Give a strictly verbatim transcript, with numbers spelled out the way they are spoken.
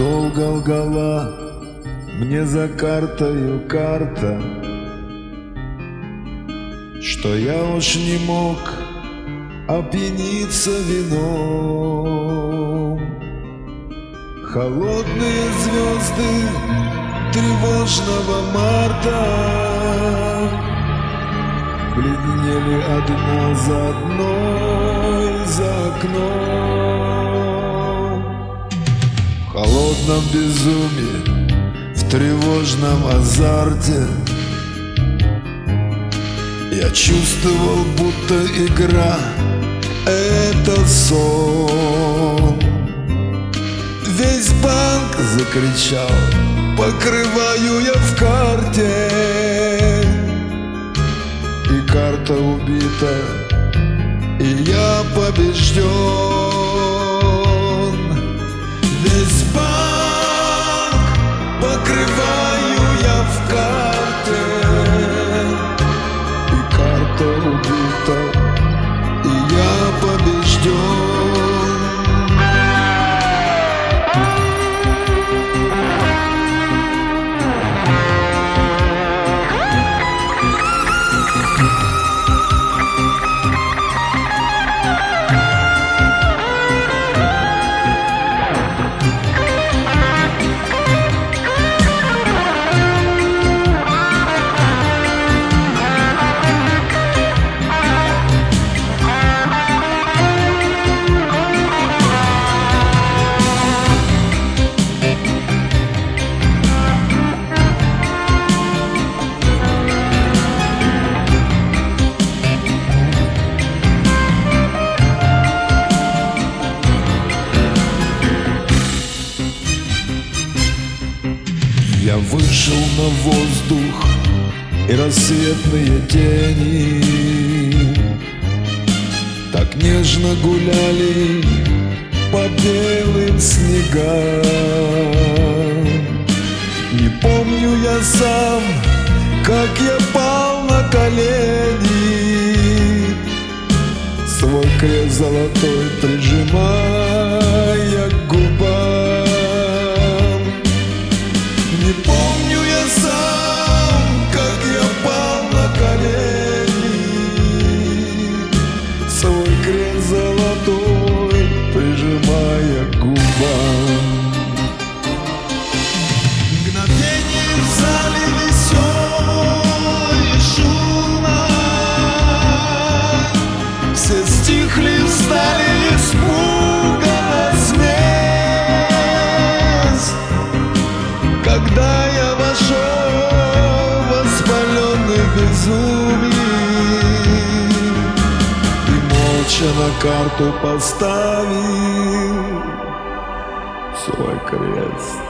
долго лгала мне за картою карта, что я уж не мог опьяниться вином. Холодные звезды тревожного марта бледнели одна за одной за окном. В холодном безумии, в тревожном азарте я чувствовал, будто игра — это сон. Весь банк закричал: покрываю я в карте. И карта убита, и я побежден. Весь банк покрываю я в карте. И карта убита, и я побежден. Я вышел на воздух и рассветные тени так нежно гуляли по белым снегам. Не помню я сам, как я пал на колени, свой крест золотой прижимая к губам. Не помню я сам, как я пал на колени, свой крест золотой прижимая к губам. Мгновение в зале веселой и шумной, все стихли, встали испуганно с мест. Когда я вошел в воспаленный безумие и молча на карту поставил свой крест.